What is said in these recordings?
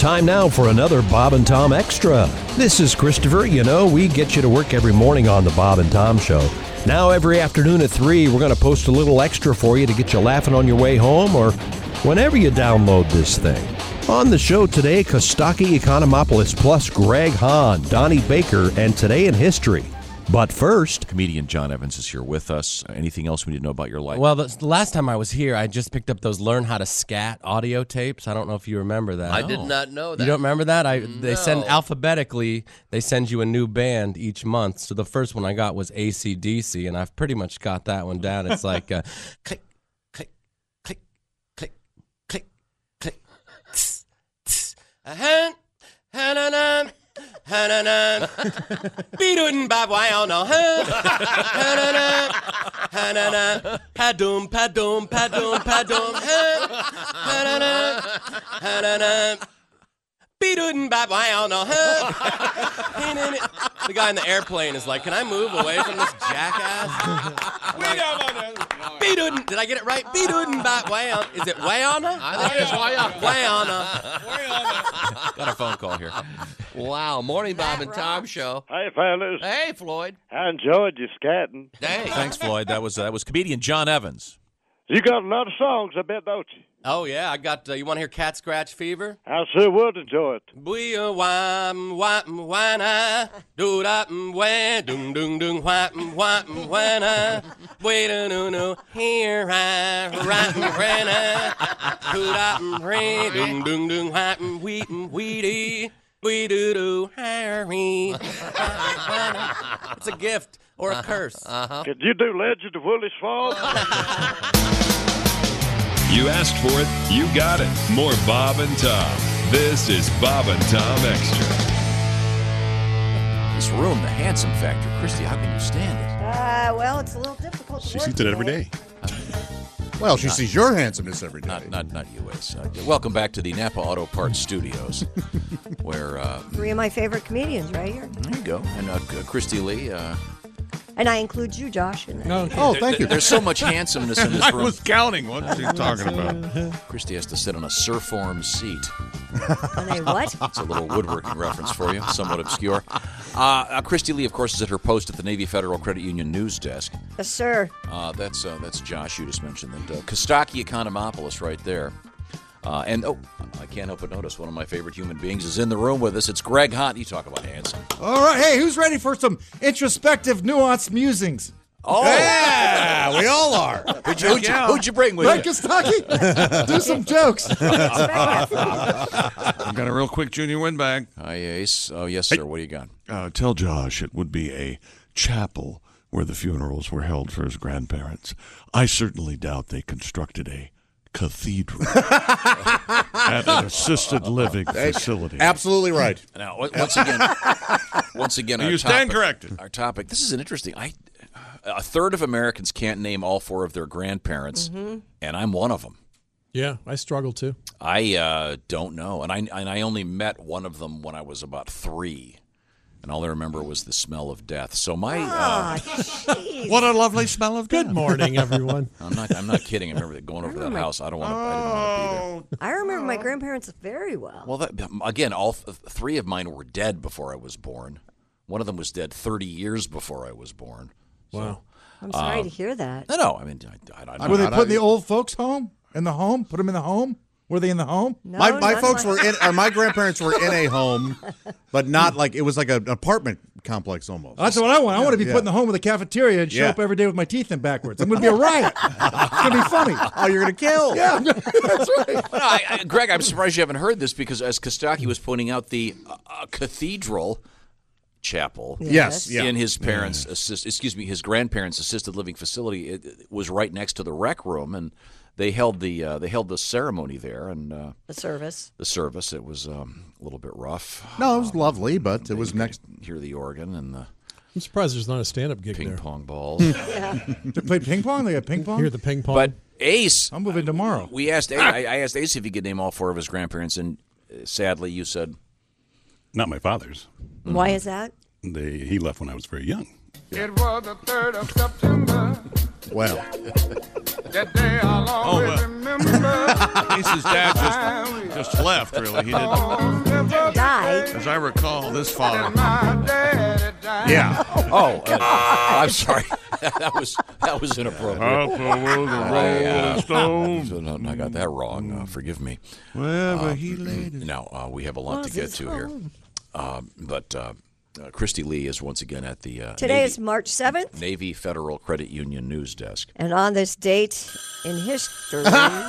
Time now for another Bob and Tom Extra. This is Christopher. You know, we get you to work every morning on the Bob and Tom Show. Now every afternoon at 3, we're going to post a little extra for you to get you laughing on your way home or whenever you download this thing. On the show today, Kostaki Economopoulos plus Greg Hahn, Donnie Baker, and Today in History. But first, comedian John Evans is here with us. Anything else we need to know about your life? Well, the last time I was here, I just picked up those Learn How to Scat audio tapes. I don't know if you remember that. I did not know that. You don't remember that? They send alphabetically, they send you a new band each month. So the first one I got was AC/DC, and I've pretty much got that one down. It's like click, click, click, click, click, click, tss, tss, ha-na-na, be-doodin' bab why oh no ha-na-na, ha-na-na, pa-doom, pa-doom, pa-doom, pa-doom, ha-na-na, ha-na-na, be-doodin' bab why oh no ha. The guy in the airplane is like, can I move away from this jackass? Be-doodin', did I get it right? Be-doodin' bab why on. Is it way on? I think it's way on. Way on. Got a phone call here. Wow, morning Bob and Tom show. Hey, fellas. Hey, Floyd. I enjoyed your scatting. Hey. Thanks, Floyd. That was comedian John Evans. You got a lot of songs, I bet, don't you? Oh, yeah, I got, you want to hear Cat Scratch Fever? I sure would enjoy it. We a wham, wham, wana, do da wah, doom, doom, doom, wham, wham, wana, wait a no, here I, rat, rana, do da re, doom, doom, doom, wham, wheat, weedy, we do, Harry. It's a gift or a curse. Could you do Legend of Willis Falls? You asked for it, you got it. More Bob and Tom. This is Bob and Tom Extra. This room, the handsome factor. Christy, how can you stand it? Well, it's a little difficult to She work sees it every today. day. Well, she sees your handsomeness every day. Not you. It's, welcome back to the Napa Auto Parts Studios, where 3 of my favorite comedians right here. there you go, and Christy Lee. And I include you, Josh, in that. Oh, thank you. There's so much handsomeness in this I room. was counting what she's talking about. Christy has to sit on a Surform seat. On a what? It's a little woodworking reference for you, somewhat obscure. Christy Lee, of course, is at her post at the Navy Federal Credit Union news desk. Yes, sir. That's Josh. You just mentioned that. Kostaki Economopoulos right there. And I can't help but notice one of my favorite human beings is in the room with us. It's Greg Hahn. You talk about handsome. All right. Hey, who's ready for some introspective, nuanced musings? Oh, Yeah, we all are. who'd you bring with Right, you? Kostaki? Do some jokes. I've got a real quick junior win bag. Hi, Ace. Oh, yes, sir. What do you got? Tell Josh it would be a chapel where the funerals were held for his grandparents. I certainly doubt they constructed a cathedral at an assisted living facility. Absolutely right. Now, once again, You stand corrected. Our topic. This is an interesting. A third of Americans can't name all 4 of their grandparents, and I'm one of them. Yeah, I struggle too. I don't know, and I only met one of them when I was about 3, and all I remember was the smell of death. So my What a lovely smell of death. Good morning, everyone. I'm not kidding. I remember going over to that house. I didn't want to be there. I remember my grandparents very well. Well, again, all 3 of mine were dead before I was born. One of them was dead 30 years before I was born. So, Wow. I'm sorry to hear that. No, I mean, I Were they put in the old folks' home? In the home? Put them in the home? Were they in the home? No, My folks were in, or my grandparents were in a home, but not like, it was like an apartment complex almost. That's what I want. I want to be put in the home with a cafeteria and show up every day with my teeth in backwards. I'm going to be a riot. It's going to be funny. Oh, you're going to kill. Yeah, that's right. No, Greg, I'm surprised you haven't heard this because as Kostaki was pointing out, the cathedral chapel Yes. Yeah. in his parents' his grandparents' assisted living facility, it was right next to the rec room, and they held the ceremony there and The service. the service. It was a little bit rough. No, it was lovely, but it was next. Hear the organ and the I'm surprised there's not a stand-up gig ping there. pong balls. They played ping pong? They got ping pong? Hear the ping pong. But Ace, I'm moving tomorrow. I asked Ace if he could name all 4 of his grandparents, and sadly, you said Not my father's. Why is that? He left when I was very young. It was the 3rd of September. Well, Lisa's dad just left, really. He didn't Die. As I recall, this father. Yeah. Oh, I'm sorry. that was inappropriate. I got that wrong. Forgive me. Wherever he laid it. Now, we have a lot to get to here. But Christy Lee is once again at the Today is March 7th. Navy Federal Credit Union news desk. And on this date in history.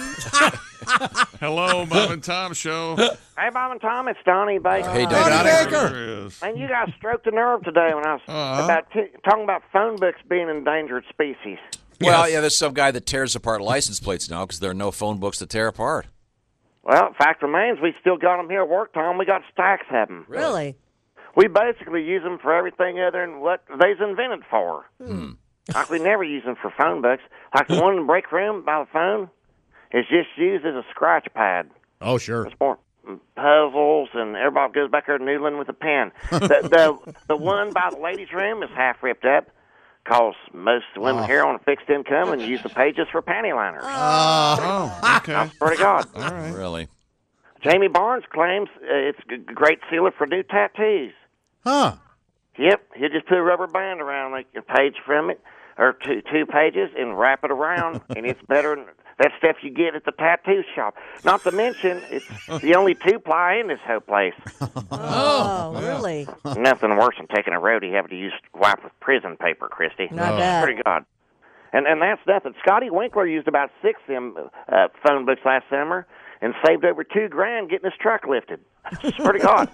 Hello, Bob and Tom Show. Hey, Bob and Tom, it's Donnie Baker. Hey, Donnie Baker. And you guys stroked the nerve today when I was talking about phone books being endangered species. Well, yeah, there's some guy that tears apart license plates now because there are no phone books to tear apart. Well, fact remains, we still got them here at work, Tom. We got stacks of them. Really? We basically use them for everything other than what they's invented for. Like we never use them for phone books. Like the one in the break room by the phone is just used as a scratch pad. Oh, sure. It's more puzzles, and everybody goes back there noodling with a pen. The one by the ladies' room is half ripped up because most women here on a fixed income and use the pages for panty liners. Okay. I swear to God. All right. Really? Jamie Barnes claims it's a great sealer for new tattoos. Huh. Yep, he'll just put a rubber band around like a page from it, or two pages, and wrap it around, and it's better than that stuff you get at the tattoo shop. Not to mention, it's the only 2-ply in this whole place. Oh, really? Nothing worse than taking a roadie having to use wipe with prison paper, Christy. Not bad. Pretty good. And that's nothing. Scotty Winkler used about 6 of them phone books last summer and saved over $2,000 getting his truck lifted. It's pretty good.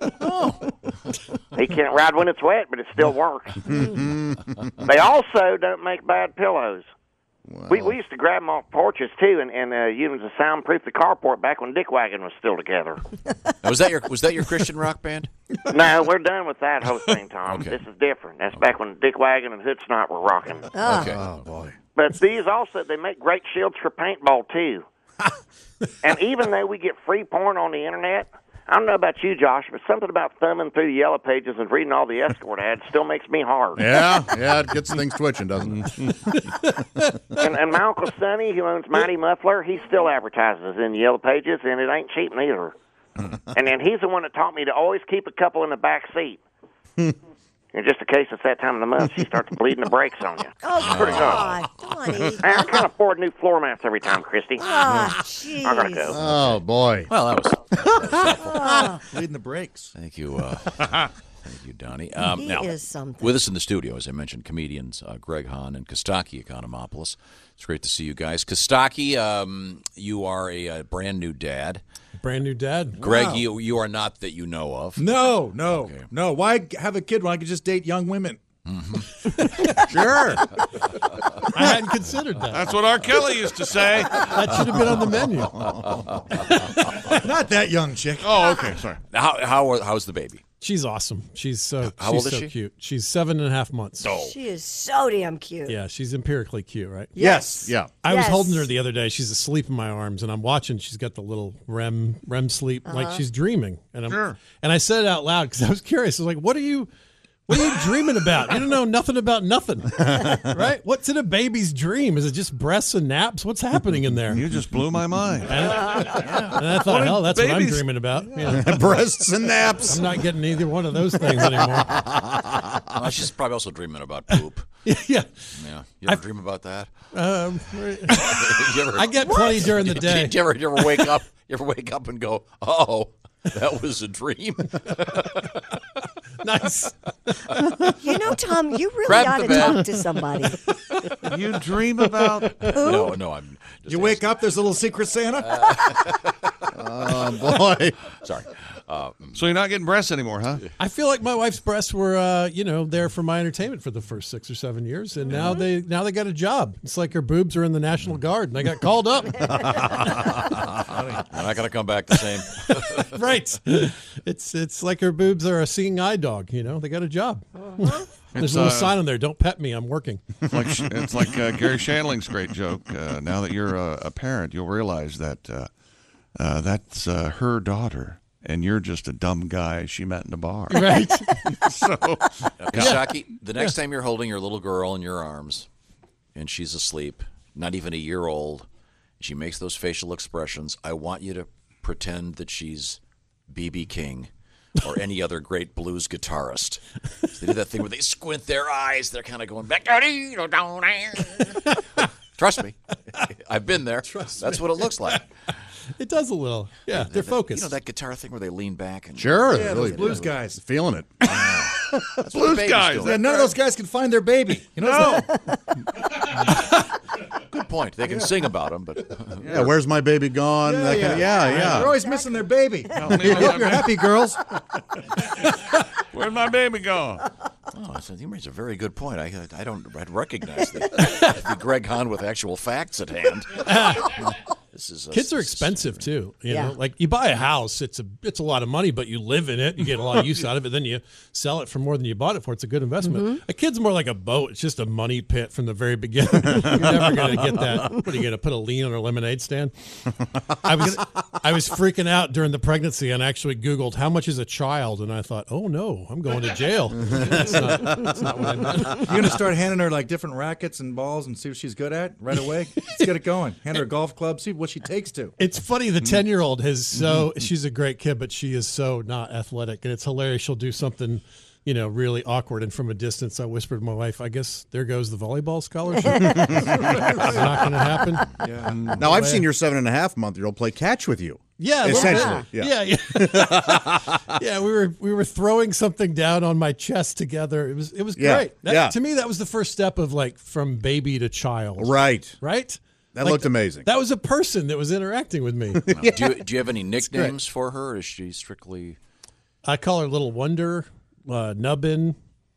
He can't ride when it's wet, but it still works. They also don't make bad pillows. Well. We used to grab them off porches, too, and use them to soundproof the carport back when Dick Wagon was still together. Was that your Christian rock band? No, we're done with that whole thing, Tom. Okay. This is different. That's back when Dick Wagon and Hood Snot were rocking. Okay. Oh, boy. But these also, they make great shields for paintball, too. And even though we get free porn on the Internet, I don't know about you, Josh, but something about thumbing through the yellow pages and reading all the escort ads still makes me hard. Yeah, it gets things twitching, doesn't it? and my Uncle Sonny, who owns Mighty Muffler, he still advertises in the yellow pages, and it ain't cheap neither. And then he's the one that taught me to always keep a couple in the back seat. And just in case it's that time of the month, she starts bleeding the brakes on you. Oh, pretty God, Donnie. I can't afford new floor mats every time, Christy. Ah, jeez. I gotta go. Oh, boy. Well, that was Leading the brakes. Thank you. Thank you, Donnie. He now, is something. with us in the studio, as I mentioned, comedians Greg Hahn and Kostaki Economopoulos. It's great to see you guys. Kostaki, you are a brand new dad. Brand new dad. Greg, Wow. you are not that you know of. No. Okay. No. Why have a kid when I could just date young women? Sure. I hadn't considered that. That's what R. Kelly used to say. That should have been on the menu. Not that young chick. Oh, okay. Sorry. How's the baby? She's awesome. She's so How she's old is so she? cute. She's 7.5 months. Oh. She is so damn cute. Yeah, she's empirically cute, right? Yes. Yeah. I was Yes. holding her the other day. She's asleep in my arms, and I'm watching. She's got the little REM sleep, like she's dreaming. And and I said it out loud because I was curious. I was like, "What are you dreaming about? You don't know nothing about nothing, right? What's in a baby's dream? Is it just breasts and naps? What's happening in there?" You just blew my mind. And I thought, hell, that's what I'm babies- dreaming about. Yeah. Breasts and naps. I'm not getting either one of those things anymore. She's probably also dreaming about poop. Yeah. Yeah, you ever dream about that? I get plenty during the day. Do you ever wake up? You ever wake up and go, "Oh, that was a dream"? Nice. You know, Tom, you really Grab ought the to bed. talk to somebody. You dream about. No, I'm. Just You wake up, there's a little secret Santa. Oh, boy. Sorry. So you're not getting breasts anymore, huh? I feel like my wife's breasts were, there for my entertainment for the first 6 or 7 years, and now they got a job. It's like her boobs are in the National Guard, and I got called up. They're not going to come back the same. Right? It's like her boobs are a seeing eye dog. They got a job. There's a little sign on there. Don't pet me. I'm working. It's like Gary Shandling's great joke. Now that you're a parent, you'll realize that that's her daughter, and you're just a dumb guy she met in a bar. Right? So, Kostaki, the next time you're holding your little girl in your arms and she's asleep, not even a year old. She makes those facial expressions. I want you to pretend that she's B.B. King or any other great blues guitarist. So they do that thing where they squint their eyes. They're kind of going back. Trust me. I've been there. That's what it looks like. It does a little. Yeah, they're focused. You know that guitar thing where they lean back? And Sure. Yeah, really those blues guys. feeling it. That's what Blues babies guys. do. Yeah, none of those guys can find their baby. You know? Good point. They can sing about them, but Yeah, where's my baby gone? That kind of- yeah. They're always missing their baby. I hope you're happy, girls. Where's my baby gone? oh, so you raise a very good point. I'd recognize the Greg Hahn with actual facts at hand. This is Kids are expensive too. You Yeah. know, like you buy a house, it's a lot of money, but you live in it, you get a lot of use out of it. Then you sell it for more than you bought it for. It's a good investment. A kid's more like a boat. It's just a money pit from the very beginning. You're never going to get that. What are you going to put a lien on a lemonade stand? I was freaking out during the pregnancy and actually Googled how much is a child, and I thought, oh no, I'm going to jail. That's not what I meant. You're going to start handing her like different rackets and balls and see what she's good at right away. Let's get it going. Hand her a golf club, see what she takes to. It's funny. The 10-year-old she's a great kid, but she is so not athletic, and it's hilarious. She'll do something, really awkward, and from a distance, I whispered to my wife, "I guess there goes the volleyball scholarship." It's not going to happen. Yeah. Now, I've seen your 7.5-month-year-old play catch with you. Yeah, a little essentially. bit. Yeah. Yeah. We were throwing something down on my chest together. It was Yeah, great. yeah. To me, that was the first step of from baby to child. Right. Right. That looked amazing. That was a person that was interacting with me. Do you have any nicknames for her? Or is she strictly? I call her Little Wonder, Nubbin,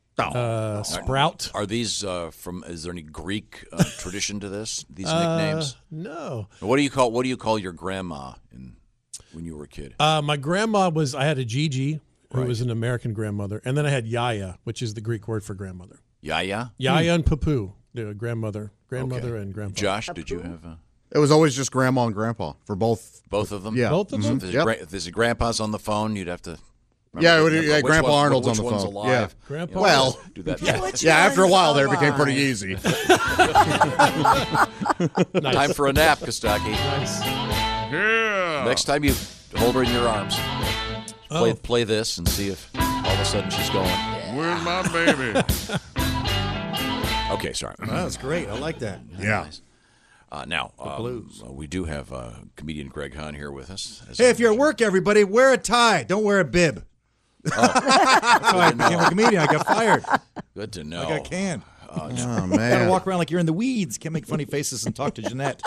Sprout. Are these from? Is there any Greek tradition to this? These nicknames? No. What do you call your grandma when you were a kid? My grandma I had a Gigi, who was an American grandmother, and then I had Yaya, which is the Greek word for grandmother. Yaya? Yaya and Papu, grandmother and grandpa. Josh, did you have? It was always just grandma and grandpa for both. Both of them? Yeah. Both of them? If there's a grandpa's on the phone, you'd have to. Yeah, Grandpa Arnold's on which the one's phone. Alive. Yeah. Grandpa. Well, do that. yeah. After a while, there it became pretty easy. Time for a nap, Kostaki. Nice. Yeah. Next time you hold her in your arms, play this and see if all of a sudden she's going. Where's my baby? Okay, sorry. That was great. I like that. Yeah. Now, we do have comedian Greg Hahn here with us. Hey, if you're at work, everybody, wear a tie. Don't wear a bib. That's how I became a comedian. I got fired. Good to know. I got canned. Oh, Gotta man. walk around like you're in the weeds. Can't make funny faces and talk to Jeanette.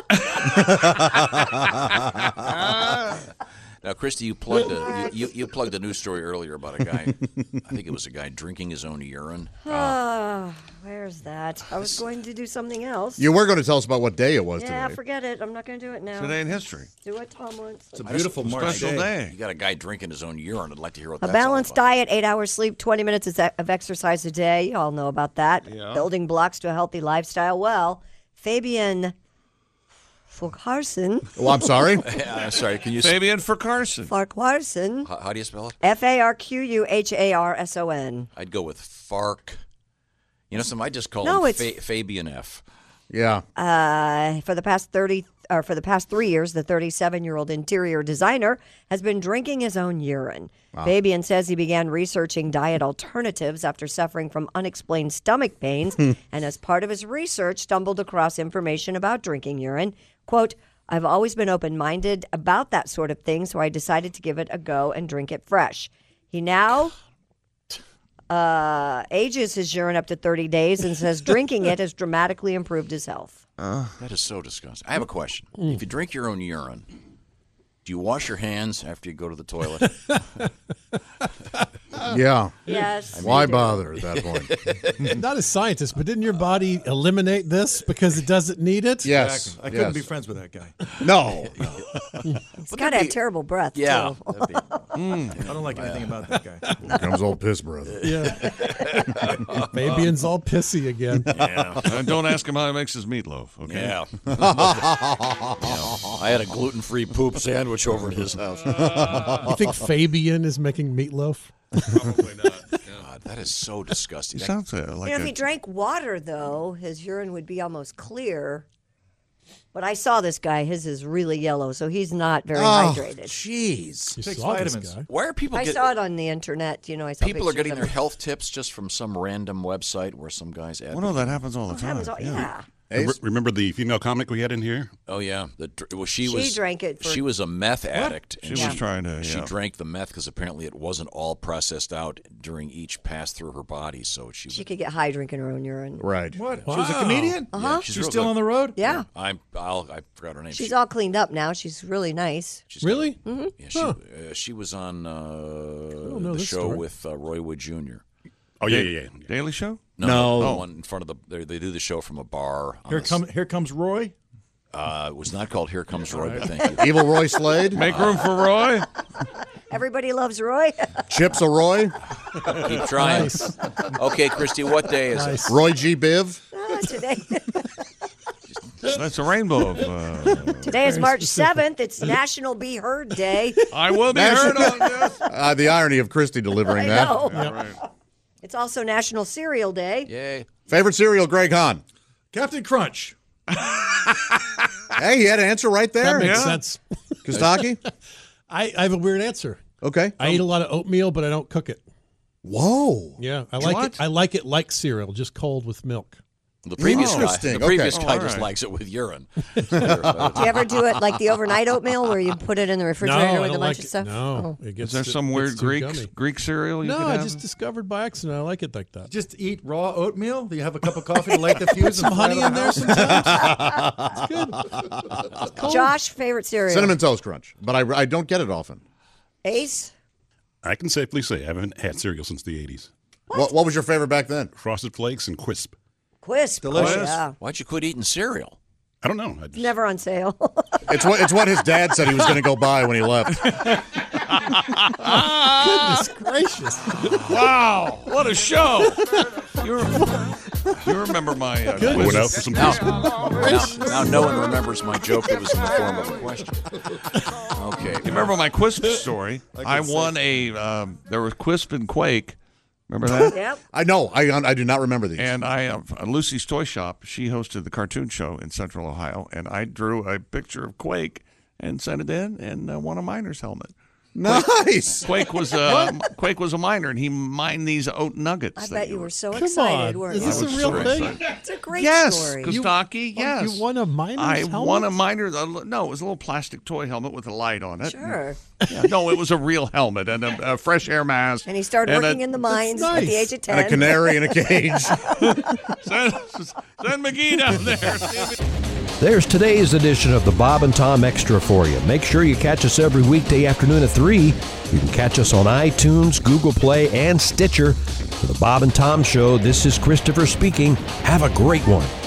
Now, Christy, you plugged a news story earlier about a guy. I think it was a guy drinking his own urine. Where's that? I was going to do something else. You were going to tell us about what day it was Yeah, today. forget it. I'm not going to do it now. Today in history. Do what Tom wants. It's a beautiful March Special day. You got a guy drinking his own urine. I'd like to hear what A that's balanced all about. diet, 8 hours sleep, 20 minutes of exercise a day. You all know about that. Yeah. Building blocks to a healthy lifestyle. Well, Fabian Farquharson. Oh, I'm sorry. Sorry, can you? Fabian for Carson. Farquharson. How do you spell it? Farquharson. I'd go with Fark. You know, I just call No, him it's- Fabian F. Yeah. For the past 3 years, the 37-year-old interior designer has been drinking his own urine. Fabian says he began researching diet alternatives after suffering from unexplained stomach pains, and as part of his research, stumbled across information about drinking urine. Quote, "I've always been open-minded about that sort of thing, so I decided to give it a go and drink it fresh." He now ages his urine up to 30 days and says drinking it has dramatically improved his health. That is so disgusting. I have a question. If you drink your own urine, do you wash your hands after you go to the toilet? Yeah. Yes. Why bother at that point? Not a scientist, but didn't your body eliminate this because it doesn't need it? Yes. I couldn't yes. be friends with that guy. No. He's got to have terrible breath, Yeah. too. I don't like anything about that guy. Here comes old piss breath. Yeah. Fabian's all pissy again. Don't ask him how he makes his meatloaf, okay? Yeah. I had a gluten-free poop sandwich over at his house. You think Fabian is making meatloaf? Probably not. God, that is so disgusting. He sounds like If he drank water, though, his urine would be almost clear. But I saw this guy. His is really yellow, so he's not very hydrated. Jeez. You Takes saw this vitamins. guy. Why are people I getting? saw it on the internet. I saw People are pictures getting of their it. health tips just from some random website where some guys Well, no, that happens all the time. Happens all- yeah. Ace? Remember the female comic we had in here? Oh yeah, she drank it for- She was a meth addict. She was trying to. She Yeah. drank the meth because apparently it wasn't all processed out during each pass through her body. So she She could get high drinking her own urine. Right. What? Wow. She was a comedian? Uh-huh. she's She's real still good. on the road? Yeah. I forgot her name. She's all cleaned up now. She's really nice. She's Really? Yeah, she was on know the this show story. with Roy Wood Jr. Oh, yeah. Daily Show? No. the one in front of they do the show from a bar. on Here comes Roy. it was not called Here Comes Roy, but thank you. Evil Roy Slade. Make room for Roy. Everybody loves Roy. Chips a Roy. Keep trying. Nice. Okay, Christy, what day is it? Roy G. Biv. Today. That's a rainbow of. Today is March 7th. It's National Be Heard Day. I will be heard on this. The irony of Christy delivering I that. know. Yeah, right. It's also National Cereal Day. Yay. Favorite cereal, Greg Hahn. Captain Crunch. Hey, he had an answer right there. That makes sense. Kostaki? I have a weird answer. Okay. I eat a lot of oatmeal, but I don't cook it. Whoa. Yeah, I like it. I like it like cereal, just cold with milk. The previous guy, Interesting. the previous Okay. guy Oh, just all right. likes it with urine. Do you ever do it like the overnight oatmeal where you put it in the refrigerator No, I with a don't bunch like of it. stuff? No, Oh. it gets Is there too- some it's weird too gummy. Greek cereal you No, could I have? just discovered by accident. I like it like that. Just eat raw oatmeal? Do you have a cup of coffee to light the fuse? Some and fly honey to in the there house? sometimes. It's good. It's cold. Josh, favorite cereal? Cinnamon Toast Crunch. But I don't get it often. Ace? I can safely say I haven't had cereal since the 80s. What was your favorite back then? Frosted Flakes and Quisp. Quisp. Delicious. Oh, yeah. Why'd you quit eating cereal? I don't know. I just, Never on sale. It's what his dad said he was going to go buy when he left. Goodness gracious. Wow, what a show! You remember my I went out for some Quisp. Now no one remembers my joke that was in the form of a question. Okay. You remember my Quisp story? I won a. There was Quisp and Quake. Remember that? Yep. I know. I do not remember these. And Lucy's Toy Shop, she hosted the cartoon show in Central Ohio, and I drew a picture of Quake and sent it in and won a miner's helmet. Nice. Quake was a miner, and he mined these oat nuggets. I that bet you were so Come excited, on. weren't Is you? this I a was real so thing? excited. It's a great Yes, story. Kostaki, yes. You won a miner's I helmet? won a miner's. No, it was a little plastic toy helmet with a light on it. Sure. Yeah, no, it was a real helmet and a fresh air mask. And he started and working in the mines at the nice. age of 10. And a canary in a cage. Send McGee down there. There's today's edition of the Bob and Tom Extra for you. Make sure you catch us every weekday afternoon at 3. You can catch us on iTunes, Google Play, and Stitcher. For the Bob and Tom Show, this is Christopher speaking. Have a great one.